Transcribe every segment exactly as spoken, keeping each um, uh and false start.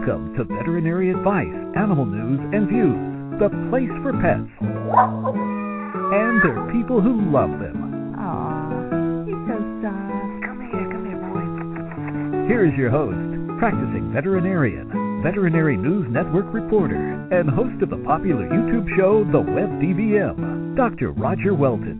Welcome to Veterinary Advice, Animal News and Views, the place for pets. And there are people who love them. Aw, he's so soft. Come here, come here, boy. Here is your host, practicing veterinarian, Veterinary News Network reporter, and host of the popular YouTube show, The Web D V M, Doctor Roger Welton.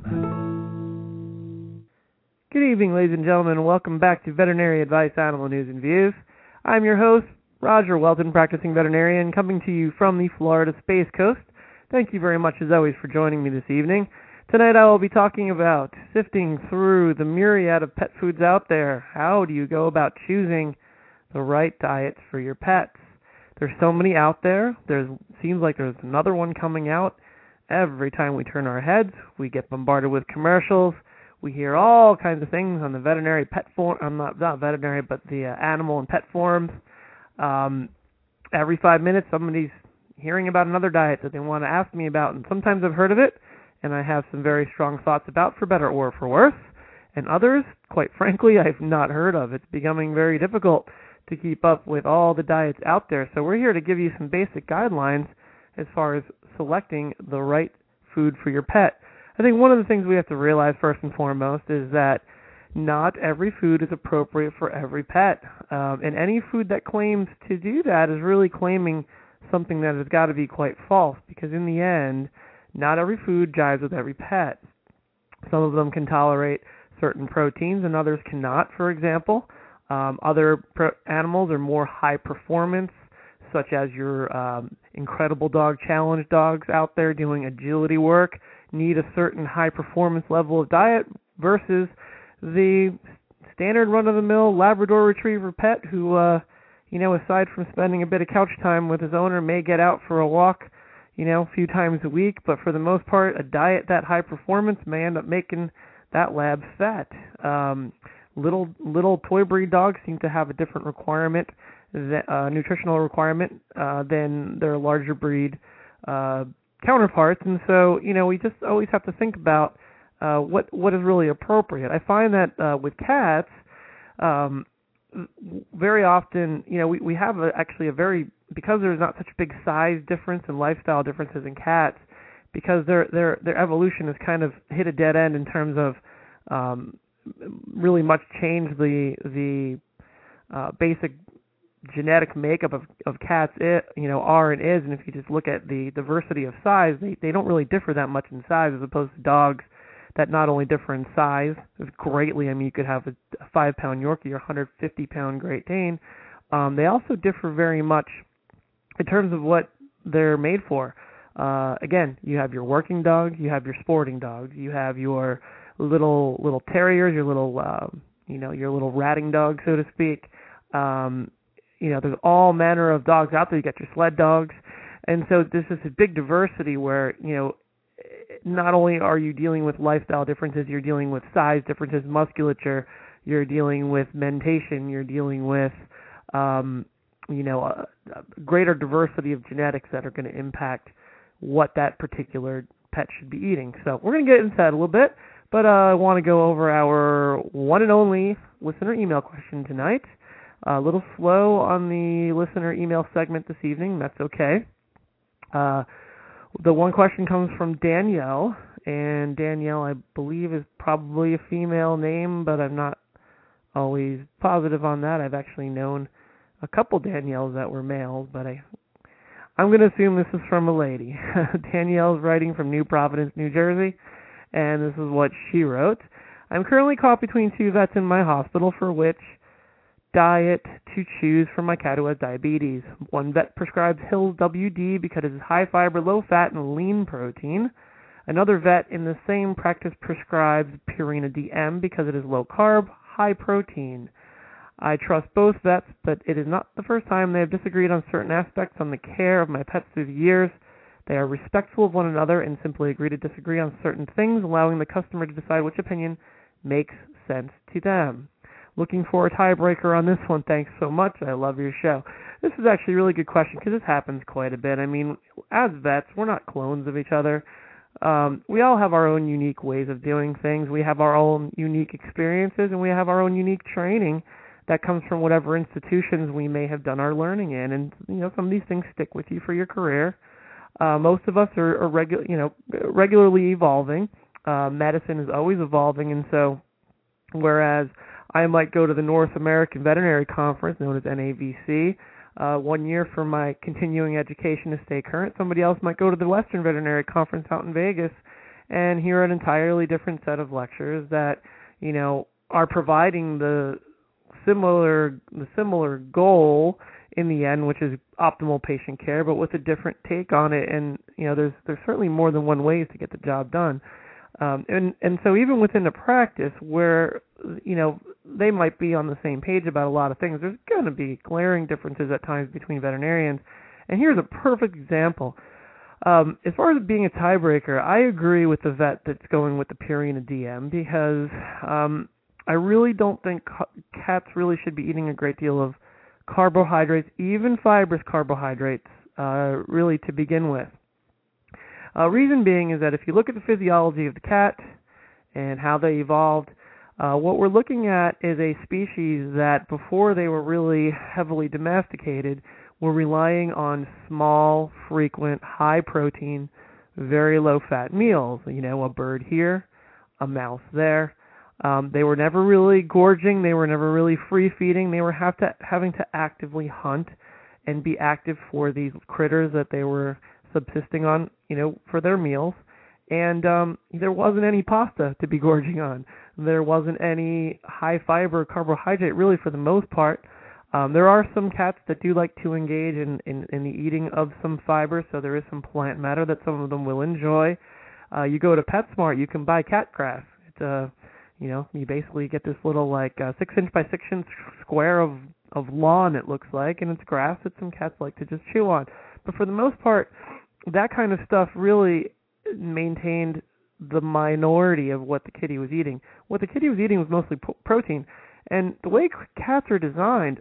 Good evening, ladies and gentlemen, and welcome back to Veterinary Advice, Animal News and Views. I'm your host, Roger Welton, practicing veterinarian, coming to you from the Florida Space Coast. Thank you very much, as always, for joining me this evening. Tonight I will be talking about sifting through the myriad of pet foods out there. How do you go about choosing the right diets for your pets? There's so many out there. There seems like there's another one coming out. Every time we turn our heads, we get bombarded with commercials. We hear all kinds of things on the veterinary pet form. I'm not not veterinary, but the uh, animal and pet forums. Um, every five minutes, somebody's hearing about another diet that they want to ask me about, and sometimes I've heard of it, and I have some very strong thoughts about, for better or for worse. And others, quite frankly, I've not heard of. It's becoming very difficult to keep up with all the diets out there. So we're here to give you some basic guidelines as far as selecting the right food for your pet. I think one of the things we have to realize first and foremost is that not every food is appropriate for every pet. Um, and any food that claims to do that is really claiming something that has got to be quite false, because in the end, not every food jives with every pet. Some of them can tolerate certain proteins and others cannot, for example. Um, other pro- animals are more high performance, such as your um, incredible dog challenge dogs out there doing agility work, need a certain high performance level of diet versus the standard run-of-the-mill Labrador Retriever pet who, uh, you know, aside from spending a bit of couch time with his owner, may get out for a walk, you know, a few times a week, but for the most part, a diet that high performance may end up making that lab fat. Um, little little toy breed dogs seem to have a different requirement, that, uh, nutritional requirement, uh, than their larger breed uh counterparts, and so, you know, we just always have to think about uh, what what is really appropriate. I find that uh, with cats, um, very often, you know, we, we have a, actually a very, because there's not such a big size difference and lifestyle differences in cats, because their their their evolution has kind of hit a dead end in terms of um, really much change the the uh, basic genetic makeup of, of cats, it, you know, are and is, and if you just look at the diversity of size, they, they don't really differ that much in size as opposed to dogs that not only differ in size greatly. I mean, you could have a, a five-pound Yorkie or one hundred fifty pound Great Dane. Um, they also differ very much in terms of what they're made for. Uh, again, you have your working dog, you have your sporting dogs, you have your little little terriers, your little, uh, you know, your little ratting dog, so to speak. Um, You know, there's all manner of dogs out there. You got your sled dogs. And so this is a big diversity where, you know, not only are you dealing with lifestyle differences, you're dealing with size differences, musculature, you're dealing with mentation, you're dealing with, um, you know, a, a greater diversity of genetics that are going to impact what that particular pet should be eating. So we're going to get into that a little bit, but uh, I want to go over our one and only listener email question tonight. A little slow on the listener email segment this evening. That's okay. Uh, the one question comes from Danielle, and Danielle, I believe, is probably a female name, but I'm not always positive on that. I've actually known a couple Danielles that were males, but I, I'm going to assume this is from a lady. Danielle's writing from New Providence, New Jersey, and this is what she wrote. I'm currently caught between two vets in my hospital for which diet to choose for my cat who has diabetes. One vet prescribes Hills W D because it is high fiber, low fat, and lean protein. Another vet in the same practice prescribes Purina D M because it is low carb, high protein. I trust both vets, but it is not the first time they have disagreed on certain aspects on the care of my pets through the years. They are respectful of one another and simply agree to disagree on certain things, allowing the customer to decide which opinion makes sense to them. Looking for a tiebreaker on this one. Thanks so much. I love your show. This is actually a really good question because this happens quite a bit. I mean, as vets, we're not clones of each other. Um, we all have our own unique ways of doing things. We have our own unique experiences, and we have our own unique training that comes from whatever institutions we may have done our learning in. And, you know, some of these things stick with you for your career. Uh, most of us are, are regu- you know, regularly evolving. Uh, medicine is always evolving, and so whereas I might go to the North American Veterinary Conference, known as N A V C, uh, one year for my continuing education to stay current, somebody else might go to the Western Veterinary Conference out in Vegas and hear an entirely different set of lectures that, you know, are providing the similar the similar goal in the end, which is optimal patient care, but with a different take on it. And, you know, there's there's certainly more than one way to get the job done. Um, and, and so even within the practice where, you know, they might be on the same page about a lot of things, there's going to be glaring differences at times between veterinarians. And here's a perfect example. Um, as far as being a tiebreaker, I agree with the vet that's going with the Purina D M because um, I really don't think cats really should be eating a great deal of carbohydrates, even fibrous carbohydrates, uh, really to begin with. Uh, reason being is that if you look at the physiology of the cat and how they evolved, uh, what we're looking at is a species that before they were really heavily domesticated were relying on small, frequent, high-protein, very low-fat meals. You know, a bird here, a mouse there. Um, they were never really gorging. They were never really free-feeding. They were have to, having to actively hunt and be active for these critters that they were subsisting on, you know, for their meals. And um, there wasn't any pasta to be gorging on. There wasn't any high-fiber carbohydrate, really, for the most part. Um, there are some cats that do like to engage in, in, in the eating of some fiber, so there is some plant matter that some of them will enjoy. Uh, you go to PetSmart, you can buy cat grass. It's a, you know, you basically get this little like uh, six inch by six inch square of of lawn, it looks like, and it's grass that some cats like to just chew on. But for the most part, that kind of stuff really maintained the minority of what the kitty was eating. What the kitty was eating was mostly p- protein. And the way cats are designed,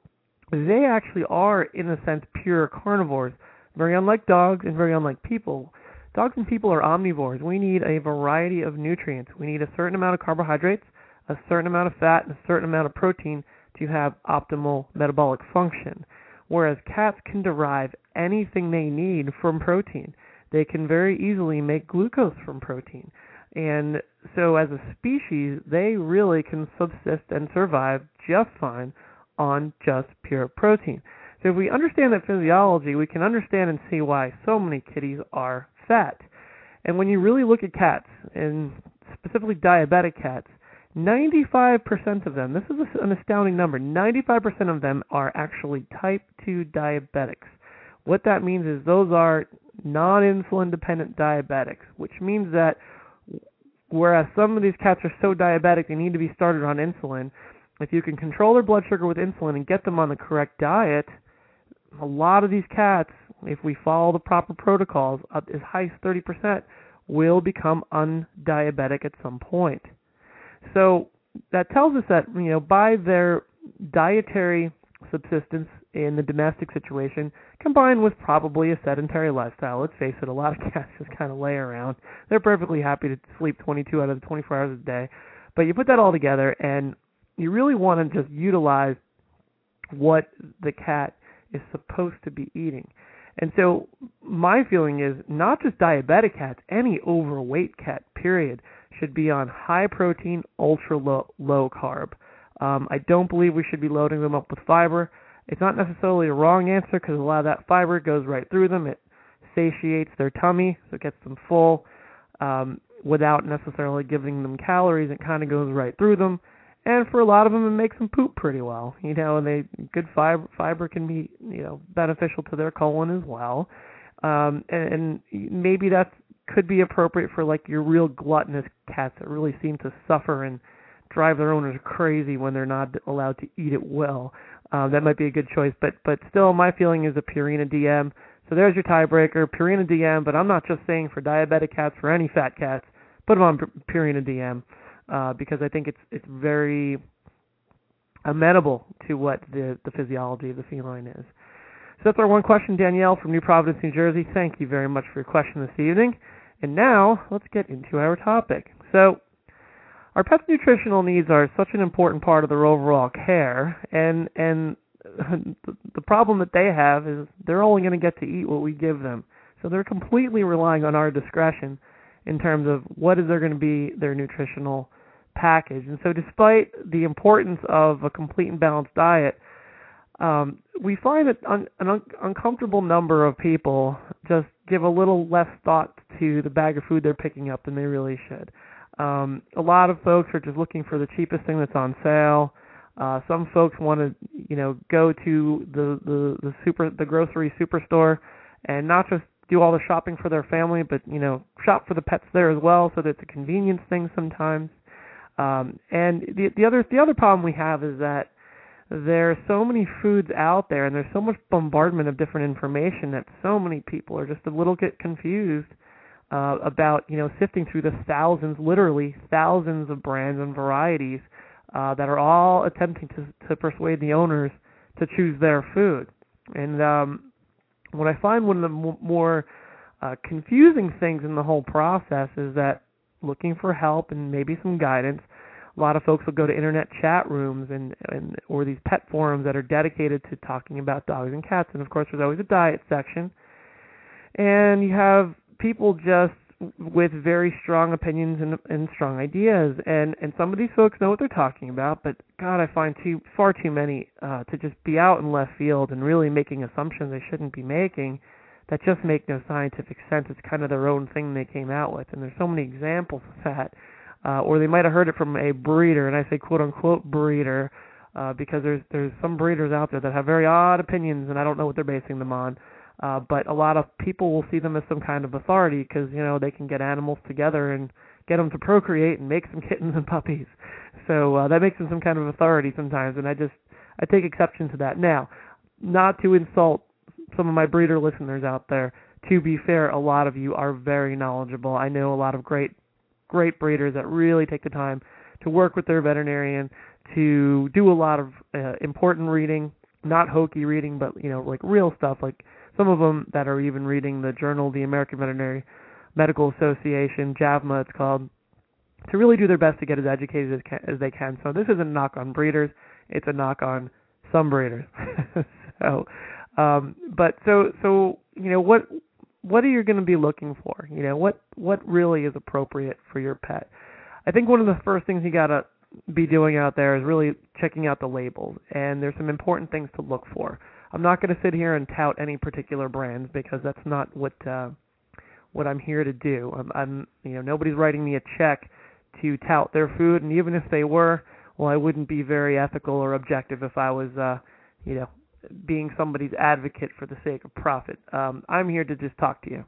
they actually are, in a sense, pure carnivores, very unlike dogs and very unlike people. Dogs and people are omnivores. We need a variety of nutrients. We need a certain amount of carbohydrates, a certain amount of fat, and a certain amount of protein to have optimal metabolic function. Whereas cats can derive anything they need from protein. They can very easily make glucose from protein. And so as a species, they really can subsist and survive just fine on just pure protein. So if we understand that physiology, we can understand and see why so many kitties are fat. And when you really look at cats, and specifically diabetic cats, ninety-five percent of them, this is an astounding number, ninety-five percent of them are actually type two diabetics. What that means is those are non-insulin dependent diabetics, which means that whereas some of these cats are so diabetic they need to be started on insulin, if you can control their blood sugar with insulin and get them on the correct diet, a lot of these cats, if we follow the proper protocols, up as high as thirty percent will become undiabetic at some point. So that tells us that, you know, by their dietary subsistence in the domestic situation, combined with probably a sedentary lifestyle, let's face it, a lot of cats just kind of lay around. They're perfectly happy to sleep twenty-two out of the twenty-four hours a day. But you put that all together, and you really want to just utilize what the cat is supposed to be eating. And so my feeling is not just diabetic cats, any overweight cat, period, should be on high protein, ultra low, low carb. Um, I don't believe we should be loading them up with fiber. It's not necessarily a wrong answer because a lot of that fiber goes right through them. It satiates their tummy, so it gets them full. Um, without necessarily giving them calories, it kind of goes right through them. And for a lot of them, it makes them poop pretty well. You know, and they good fiber fiber can be, you know, beneficial to their colon as well. Um, and, and maybe that could be appropriate for like your real gluttonous cats that really seem to suffer and drive their owners crazy when they're not allowed to eat it well. Um, that might be a good choice. But but still, my feeling is a Purina D M. So there's your tiebreaker, Purina D M. But I'm not just saying for diabetic cats, for any fat cats, put them on Purina D M. Uh, because I think it's it's very amenable to what the, the physiology of the feline is. So that's our one question, Danielle from New Providence, New Jersey. Thank you very much for your question this evening. And now let's get into our topic. So our pets' nutritional needs are such an important part of their overall care, and and the problem that they have is they're only going to get to eat what we give them. So they're completely relying on our discretion in terms of what is there going to be their nutritional package. And so despite the importance of a complete and balanced diet, um, we find that un- an un- uncomfortable number of people just give a little less thought to the bag of food they're picking up than they really should. Um, a lot of folks are just looking for the cheapest thing that's on sale. Uh, some folks want to, you know, go to the, the, the super the grocery superstore and not just do all the shopping for their family, but, you know, shop for the pets there as well, so that it's a convenience thing sometimes. Um, and the the other the other problem we have is that there are so many foods out there, and there's so much bombardment of different information that so many people are just a little bit confused uh, about, you know, sifting through the thousands, literally thousands of brands and varieties uh, that are all attempting to, to persuade the owners to choose their food. And um, what I find one of the m- more uh, confusing things in the whole process is that looking for help and maybe some guidance, a lot of folks will go to internet chat rooms and, and or these pet forums that are dedicated to talking about dogs and cats. And of course, there's always a diet section. And you have people just with very strong opinions and, and strong ideas. And, and some of these folks know what they're talking about, but God, I find too far too many uh, to just be out in left field and really making assumptions they shouldn't be making that just make no scientific sense. It's kind of their own thing they came out with. And there's so many examples of that. Uh, or they might have heard it from a breeder, and I say quote-unquote breeder, uh, because there's there's some breeders out there that have very odd opinions, and I don't know what they're basing them on. Uh, but a lot of people will see them as some kind of authority because, you know, they can get animals together and get them to procreate and make some kittens and puppies. So uh, that makes them some kind of authority sometimes, and I just I take exception to that. Now, not to insult some of my breeder listeners out there, to be fair, a lot of you are very knowledgeable. I know a lot of great great breeders that really take the time to work with their veterinarian, to do a lot of uh, important reading, not hokey reading, but, you know, like real stuff, like some of them that are even reading the journal, the American Veterinary Medical Association, J A V M A it's called, to really do their best to get as educated as, can, as they can. So this isn't a knock on breeders, it's a knock on some breeders. so, um, but so, so, you know, what, what are you going to be looking for? You know, what, what really is appropriate for your pet? I think one of the first things you got to be doing out there is really checking out the labels, and there's some important things to look for. I'm not going to sit here and tout any particular brands because that's not what uh, what I'm here to do. I'm, I'm, you know, nobody's writing me a check to tout their food, and even if they were, well, I wouldn't be very ethical or objective if I was, uh, you know, being somebody's advocate for the sake of profit. Um, I'm here to just talk to you.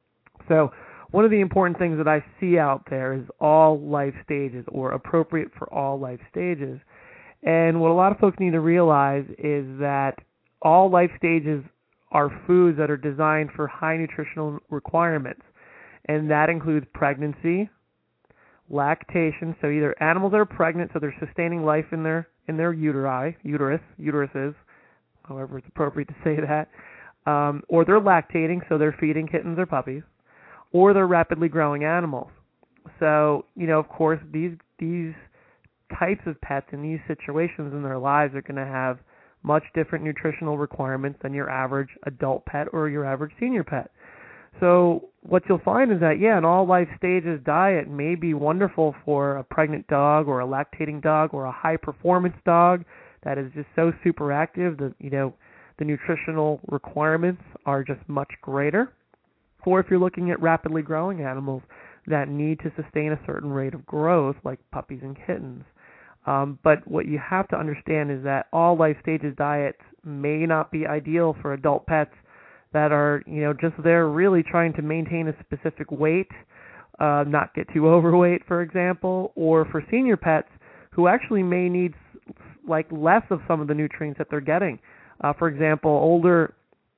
So one of the important things that I see out there is all life stages, or appropriate for all life stages. And what a lot of folks need to realize is that all life stages are foods that are designed for high nutritional requirements. And that includes pregnancy, lactation, so either animals that are pregnant, so they're sustaining life in their in their uteri, uterus, uteruses, however it's appropriate to say that, um, or they're lactating, so they're feeding kittens or puppies, or they're rapidly growing animals. So, you know, of course, these these types of pets in these situations in their lives are going to have much different nutritional requirements than your average adult pet or your average senior pet. So what you'll find is that, yeah, an all life stages diet may be wonderful for a pregnant dog or a lactating dog or a high performance dog that is just so super active that, you know, the nutritional requirements are just much greater. Or if you're looking at rapidly growing animals that need to sustain a certain rate of growth, like puppies and kittens. Um, but what you have to understand is that all life stages diets may not be ideal for adult pets that are, you know, just there really trying to maintain a specific weight, uh, not get too overweight, for example, or for senior pets who actually may need like less of some of the nutrients that they're getting. Uh, for example, older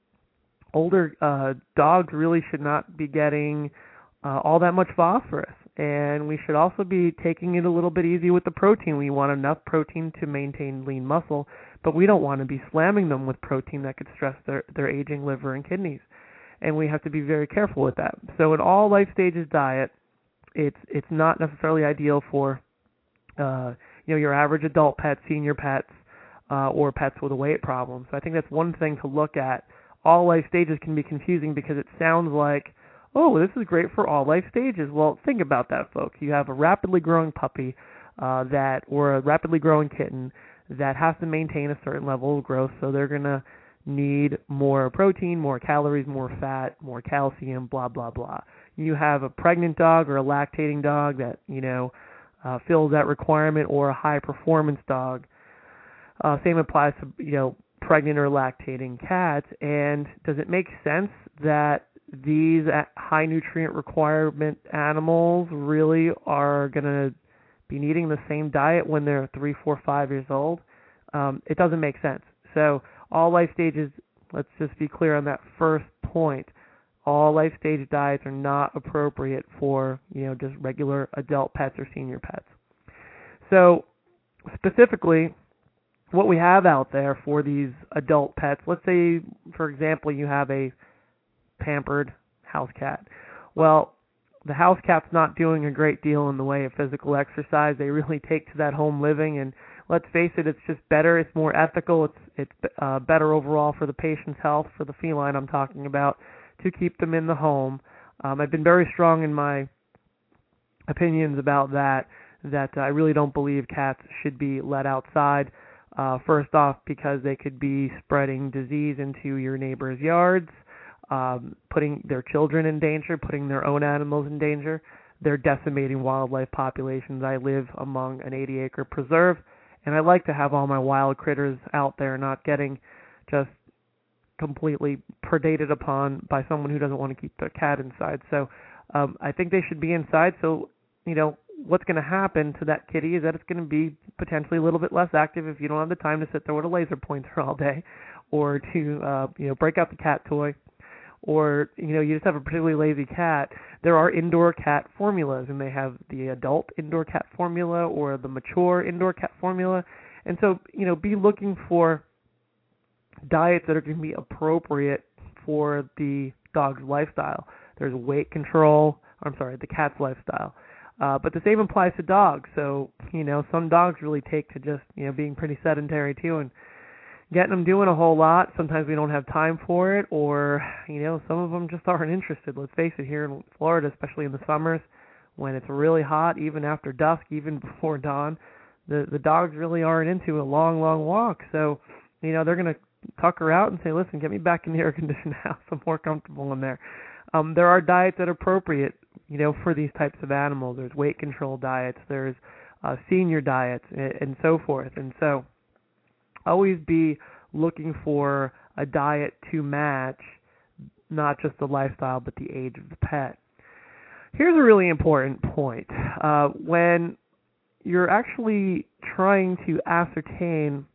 older uh, dogs really should not be getting uh, all that much phosphorus, and we should also be taking it a little bit easy with the protein. We want enough protein to maintain lean muscle, but we don't want to be slamming them with protein that could stress their, their aging liver and kidneys, and we have to be very careful with that. So in all life stages diet, it's it's not necessarily ideal for uh, you know, your average adult pet, senior pets, uh, or pets with a weight problem. So I think that's one thing to look at. All life stages can be confusing because it sounds like, oh, this is great for all life stages. Well, think about that, folks. You have a rapidly growing puppy uh, that, or a rapidly growing kitten that has to maintain a certain level of growth, so they're going to need more protein, more calories, more fat, more calcium, blah, blah, blah. You have a pregnant dog or a lactating dog that, you know, uh, fills that requirement, or a high-performance dog. Uh, same applies to, you know, pregnant or lactating cats. And does it make sense that these high nutrient requirement animals really are going to be needing the same diet when they're three, four, five years old? Um, it doesn't make sense. So all life stages, let's just be clear on that first point. All life stage diets are not appropriate for, you know, just regular adult pets or senior pets. So specifically, what we have out there for these adult pets, let's say, for example, you have a pampered house cat. Well, the house cat's not doing a great deal in the way of physical exercise. They really take to that home living, and let's face it, it's just better. It's more ethical. It's it's uh, better overall for the patient's health, for the feline I'm talking about, to keep them in the home. Um, I've been very strong in my opinions about that, that I really don't believe cats should be let outside. Uh, first off, because they could be spreading disease into your neighbor's yards, um, putting their children in danger, putting their own animals in danger. They're decimating wildlife populations. I live among an eighty acre preserve, and I like to have all my wild critters out there, not getting just completely predated upon by someone who doesn't want to keep their cat inside. So um, I think they should be inside. So, you know, what's going to happen to that kitty is that it's going to be potentially a little bit less active if you don't have the time to sit there with a laser pointer all day, or to uh, you know, break out the cat toy, or, you know, you just have a particularly lazy cat. There are indoor cat formulas, and they have the adult indoor cat formula or the mature indoor cat formula. And so, you know, be looking for diets that are going to be appropriate for the dog's lifestyle. There's weight control, I'm sorry, the cat's lifestyle. Uh, but the same applies to dogs. So, you know, some dogs really take to just, you know, being pretty sedentary too, and getting them doing a whole lot. Sometimes we don't have time for it, or, you know, some of them just aren't interested. Let's face it, here in Florida, especially in the summers, when it's really hot, even after dusk, even before dawn, the, the dogs really aren't into a long, long walk. So, you know, they're going to tuck her out and say, listen, get me back in the air-conditioned house. I'm more comfortable in there. Um, there are diets that are appropriate, you know, for these types of animals. There's weight control diets, there's uh, senior diets, and, and so forth. And so always be looking for a diet to match not just the lifestyle, but the age of the pet. Here's a really important point. Uh, when you're actually trying to ascertain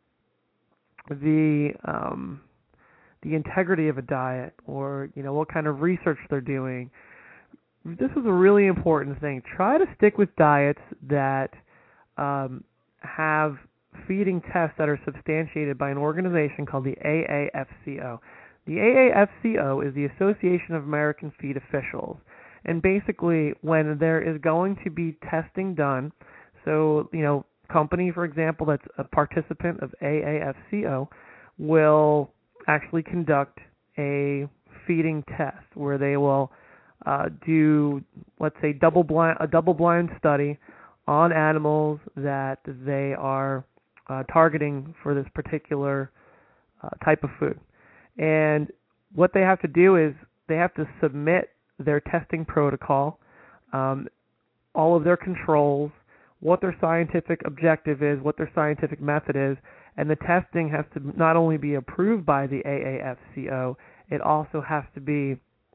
the um, the integrity of a diet, or, you know, what kind of research they're doing, this is a really important thing. Try to stick with diets that um, have feeding tests that are substantiated by an organization called the A A F C O. The A A F C O is the Association of American Feed Officials. And basically, when there is going to be testing done, so, you know, company, for example, that's a participant of A A F C O will actually conduct a feeding test where they will uh, do, let's say, double blind, a double-blind study on animals that they are uh, targeting for this particular uh, type of food. And what they have to do is they have to submit their testing protocol, um, all of their controls, what their scientific objective is, what their scientific method is, and the testing has to not only be approved by the A A F C O, it also has to be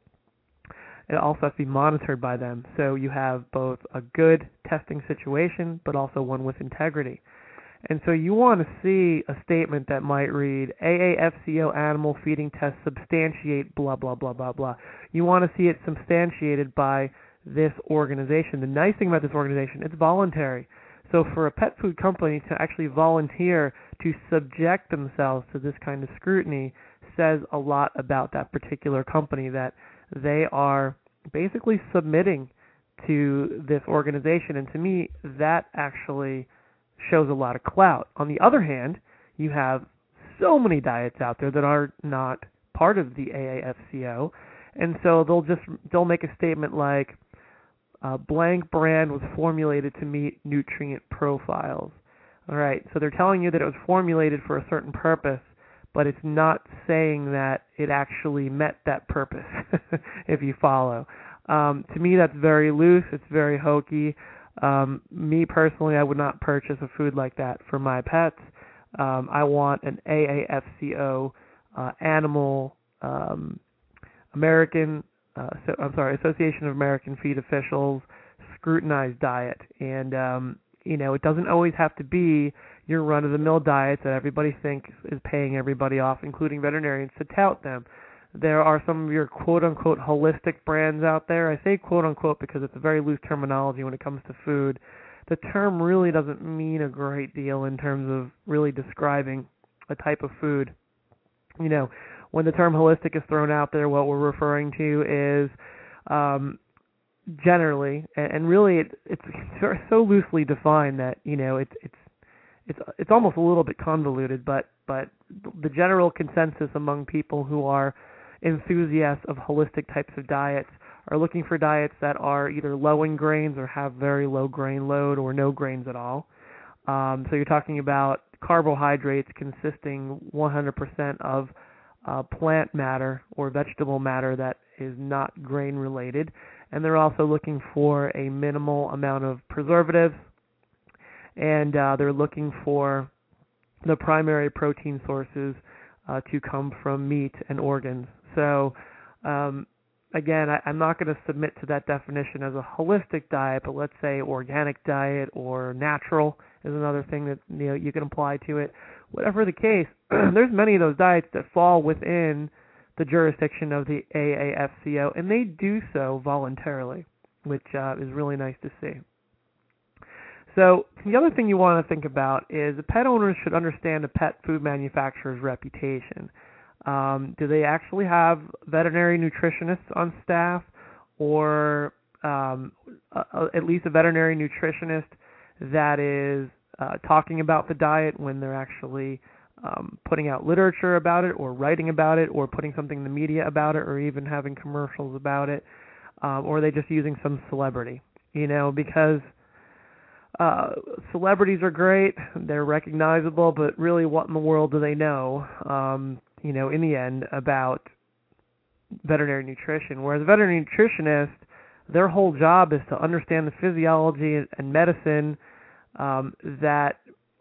it also has to be monitored by them. So you have both a good testing situation, but also one with integrity. And so you want to see a statement that might read, A A F C O animal feeding tests substantiate blah, blah, blah, blah, blah. You want to see it substantiated by this organization. The nice thing about this organization, it's voluntary. So for a pet food company to actually volunteer to subject themselves to this kind of scrutiny says a lot about that particular company, that they are basically submitting to this organization. And to me, that actually shows a lot of clout. On the other hand, you have so many diets out there that are not part of the A A F C O, and so they'll just they'll make a statement like, uh, blank brand was formulated to meet nutrient profiles. All right, so they're telling you that it was formulated for a certain purpose, but it's not saying that it actually met that purpose, if you follow. Um, to me, that's very loose. It's very hokey. Um, me personally, I would not purchase a food like that for my pets. Um, I want an A A F C O uh, animal um, American, uh, so, I'm sorry, Association of American Feed Officials scrutinized diet, and um, you know, it doesn't always have to be your run-of-the-mill diets that everybody thinks is paying everybody off, including veterinarians, to tout them. There are some of your quote-unquote holistic brands out there. I say quote-unquote because it's a very loose terminology when it comes to food. The term really doesn't mean a great deal in terms of really describing a type of food. You know, when the term holistic is thrown out there, what we're referring to is um, generally, and really it, it's so loosely defined that, you know, it's it's it's it's almost a little bit convoluted, but but the general consensus among people who are enthusiasts of holistic types of diets are looking for diets that are either low in grains or have very low grain load or no grains at all. Um, so you're talking about carbohydrates consisting one hundred percent of uh, plant matter or vegetable matter that is not grain related. And they're also looking for a minimal amount of preservatives, and uh, they're looking for the primary protein sources uh, to come from meat and organs. So, um, again, I, I'm not going to submit to that definition as a holistic diet, but let's say organic diet or natural is another thing that, you know, you can apply to it. Whatever the case, there's many of those diets that fall within the jurisdiction of the A A F C O, and they do so voluntarily, which uh, is really nice to see. So the other thing you want to think about is the pet owners should understand a pet food manufacturer's reputation. Um, do they actually have veterinary nutritionists on staff, or um, uh, at least a veterinary nutritionist that is uh, talking about the diet when they're actually um, putting out literature about it, or writing about it, or putting something in the media about it, or even having commercials about it, um, or are they just using some celebrity? You know, because uh, celebrities are great, they're recognizable, but really what in the world do they know, um, you know, in the end about veterinary nutrition? Whereas a veterinary nutritionist, their whole job is to understand the physiology and medicine um, that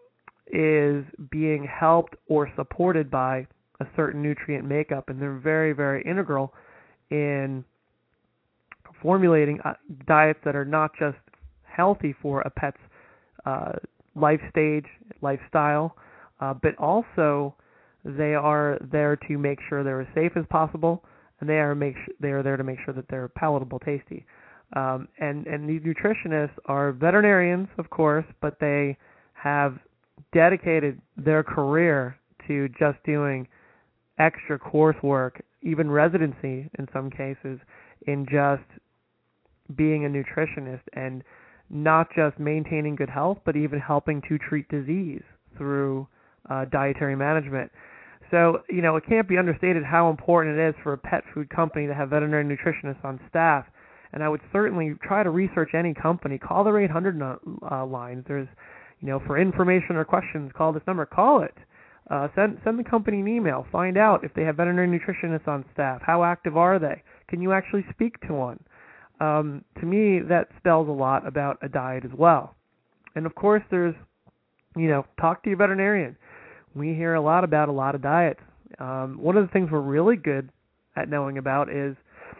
is being helped or supported by a certain nutrient makeup, and they're very, very integral in formulating uh, diets that are not just healthy for a pet's uh, life stage, lifestyle, uh, but also they are there to make sure they're as safe as possible, and they are make sh- they are there to make sure that they're palatable, tasty. Um, and and these nutritionists are veterinarians, of course, but they have dedicated their career to just doing extra coursework, even residency in some cases, in just being a nutritionist, and not just maintaining good health, but even helping to treat disease through uh, dietary management. So, you know, it can't be understated how important it is for a pet food company to have veterinary nutritionists on staff. And I would certainly try to research any company. Call their eight hundred uh, lines. There's, you know, for information or questions, call this number. Call it. Uh, send send the company an email. Find out if they have veterinary nutritionists on staff. How active are they? Can you actually speak to one? Um, to me, that spells a lot about a diet as well. And of course, there's, you know, talk to your veterinarian. We hear a lot about a lot of diets. Um, one of the things we're really good at knowing about is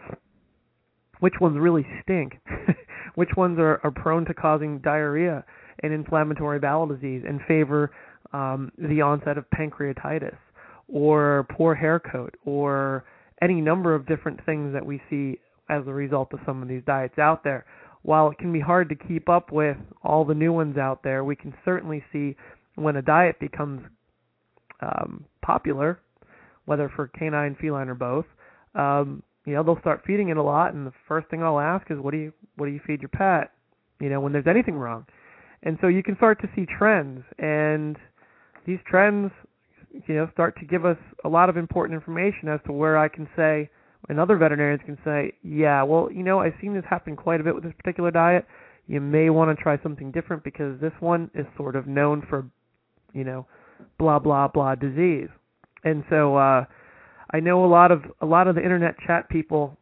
which ones really stink, which ones are, are prone to causing diarrhea and inflammatory bowel disease and favor um, the onset of pancreatitis or poor hair coat or any number of different things that we see as a result of some of these diets out there. While it can be hard to keep up with all the new ones out there, we can certainly see when a diet becomes um, popular, whether for canine, feline, or both, um, you know, they'll start feeding it a lot, and the first thing I'll ask is, what do you what do you feed your pet? You know, when there's anything wrong. And so you can start to see trends, and these trends, you know, start to give us a lot of important information as to where I can say, and other veterinarians can say, yeah, well, you know, I've seen this happen quite a bit with this particular diet. You may want to try something different because this one is sort of known for, you know, blah, blah, blah disease. And so uh, I know a lot of a lot of the internet chat people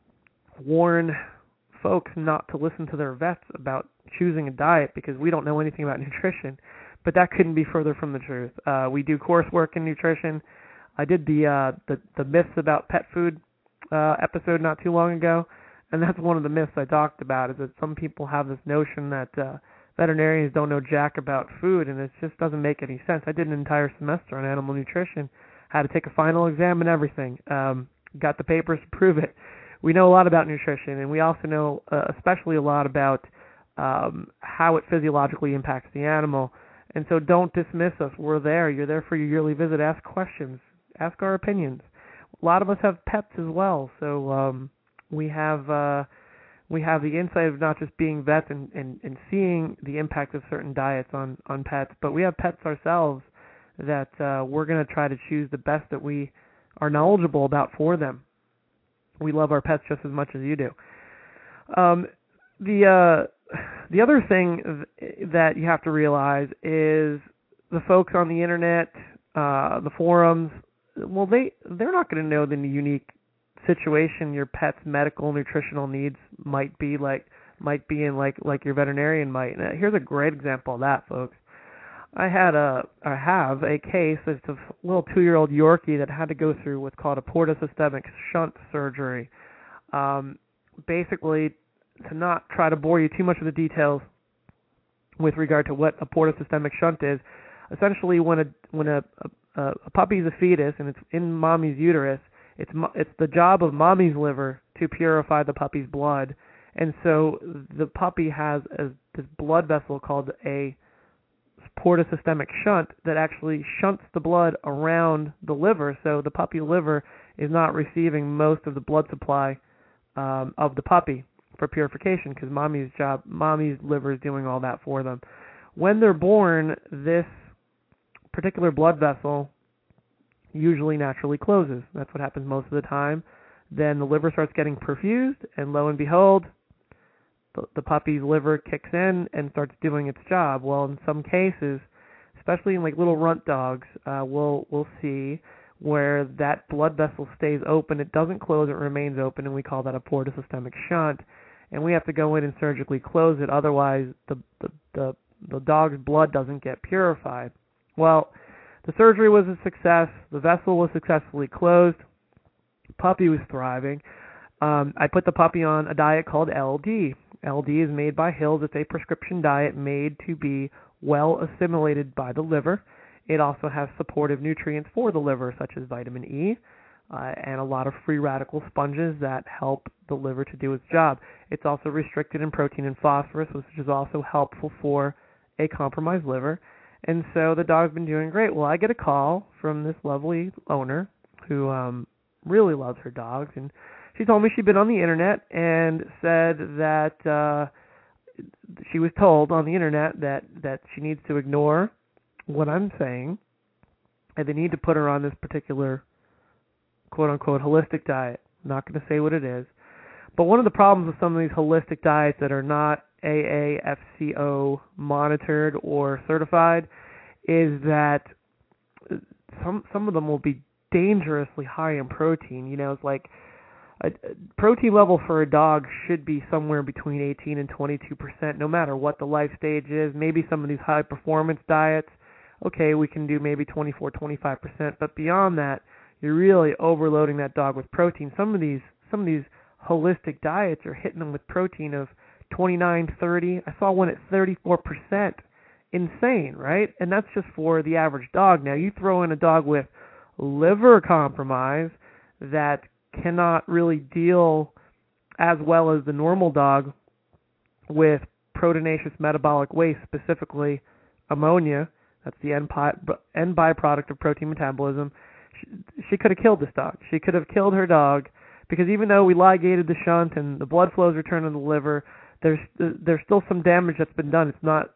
warn folks not to listen to their vets about choosing a diet because we don't know anything about nutrition, but that couldn't be further from the truth. Uh, we do coursework in nutrition. I did the uh, the, the myths about pet food uh, episode not too long ago, and that's one of the myths I talked about, is that some people have this notion that uh, veterinarians don't know jack about food, and it just doesn't make any sense. I did an entire semester on animal nutrition, had to take a final exam and everything, um, got the papers to prove it. We know a lot about nutrition, and we also know uh, especially a lot about um, how it physiologically impacts the animal. And so don't dismiss us. We're there. You're there for your yearly visit. Ask questions. Ask our opinions. A lot of us have pets as well, so um, we have uh, we have the insight of not just being vets and, and, and seeing the impact of certain diets on, on pets, but we have pets ourselves that uh, we're going to try to choose the best that we are knowledgeable about for them. We love our pets just as much as you do. Um, the uh, the other thing th- that you have to realize is the folks on the internet, uh, the forums. Well, they they're not going to know the unique situation your pet's medical nutritional needs might be like might be in like like your veterinarian might. And here's a great example of that, folks. I had a I have a case. It's a little two-year-old Yorkie that had to go through what's called a portosystemic shunt surgery. Um, basically, to not try to bore you too much with the details with regard to what a portosystemic shunt is, essentially when a when a, a, a puppy is a fetus and it's in mommy's uterus, it's it's the job of mommy's liver to purify the puppy's blood, and so the puppy has a, this blood vessel called a portosystemic shunt that actually shunts the blood around the liver, so the puppy liver is not receiving most of the blood supply um, of the puppy for purification, because mommy's job, mommy's liver is doing all that for them. When they're born, this particular blood vessel usually naturally closes. That's what happens most of the time. Then the liver starts getting perfused, and lo and behold, the, the puppy's liver kicks in and starts doing its job. Well, in some cases, especially in like little runt dogs, uh, we'll we'll see where that blood vessel stays open. It doesn't close; it remains open, and we call that a portosystemic shunt. And we have to go in and surgically close it. Otherwise, the the the, the dog's blood doesn't get purified. Well, the surgery was a success. The vessel was successfully closed. The puppy was thriving. Um, I put the puppy on a diet called L D. L D is made by Hills. It's a prescription diet made to be well assimilated by the liver. It also has supportive nutrients for the liver, such as vitamin E, uh, and a lot of free radical sponges that help the liver to do its job. It's also restricted in protein and phosphorus, which is also helpful for a compromised liver. And so the dog's been doing great. Well, I get a call from this lovely owner who um, really loves her dogs, and she told me she'd been on the internet and said that uh, she was told on the internet that, that she needs to ignore what I'm saying, and they need to put her on this particular quote-unquote holistic diet. I'm not going to say what it is. But one of the problems with some of these holistic diets that are not A A F C O monitored or certified is that some some of them will be dangerously high in protein. You know, it's like a, a protein level for a dog should be somewhere between eighteen and twenty-two percent, no matter what the life stage is. Maybe some of these high performance diets, okay, we can do maybe twenty-four, twenty-five percent, but beyond that, you're really overloading that dog with protein. Some of these some of these holistic diets are hitting them with protein of twenty-nine, thirty. I saw one at thirty-four percent. Insane, right? And that's just for the average dog. Now, you throw in a dog with liver compromise that cannot really deal as well as the normal dog with proteinaceous metabolic waste, specifically ammonia. That's the end, pi- end byproduct of protein metabolism. She, she could have killed this dog. She could have killed her dog, because even though we ligated the shunt and the blood flows return to the liver, there's there's still some damage that's been done. It's not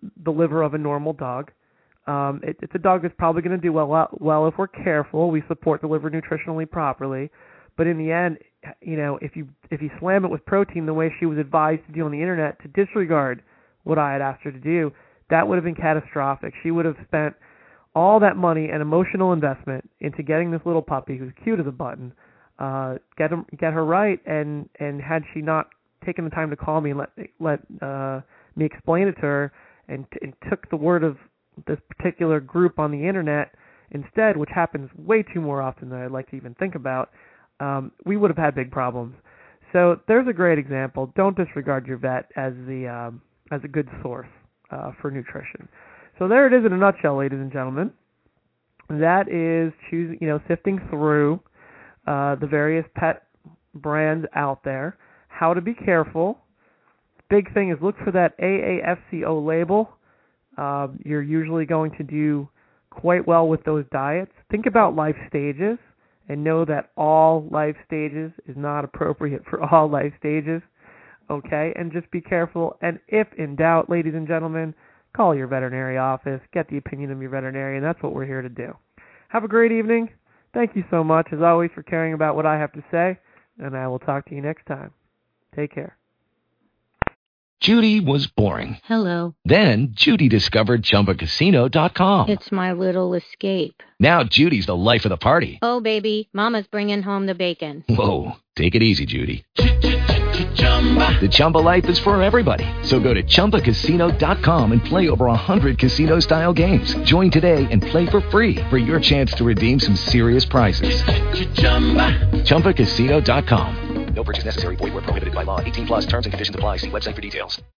the liver of a normal dog. Um, it, it's a dog that's probably going to do well, well if we're careful. We support the liver nutritionally properly. But in the end, you know, if you if you slam it with protein the way she was advised to do on the internet, to disregard what I had asked her to do, that would have been catastrophic. She would have spent all that money and emotional investment into getting this little puppy who's cute as a button, uh, get him, get her right, and, and had she not taken the time to call me and let let uh, me explain it to her, and, and took the word of this particular group on the internet instead, which happens way too more often than I'd like to even think about, um, we would have had big problems. So there's a great example. Don't disregard your vet as the um, as a good source uh, for nutrition. So there it is in a nutshell, ladies and gentlemen. That is choosing, you know, sifting through uh, the various pet brands out there. How to be careful. Big thing is look for that A A F C O label. Uh, you're usually going to do quite well with those diets. Think about life stages and know that all life stages is not appropriate for all life stages. Okay, and just be careful. And if in doubt, ladies and gentlemen, call your veterinary office. Get the opinion of your veterinarian. That's what we're here to do. Have a great evening. Thank you so much, as always, for caring about what I have to say. And I will talk to you next time. Take care. Judy was boring. Hello. Then Judy discovered Chumba Casino dot com. It's my little escape. Now Judy's the life of the party. Oh, baby, mama's bringing home the bacon. Whoa, take it easy, Judy. The Chumba life is for everybody. So go to Chumba Casino dot com and play over one hundred casino-style games. Join today and play for free for your chance to redeem some serious prizes. Chumba Casino dot com. No purchase necessary. Void where prohibited by law. eighteen plus terms and conditions apply. See website for details.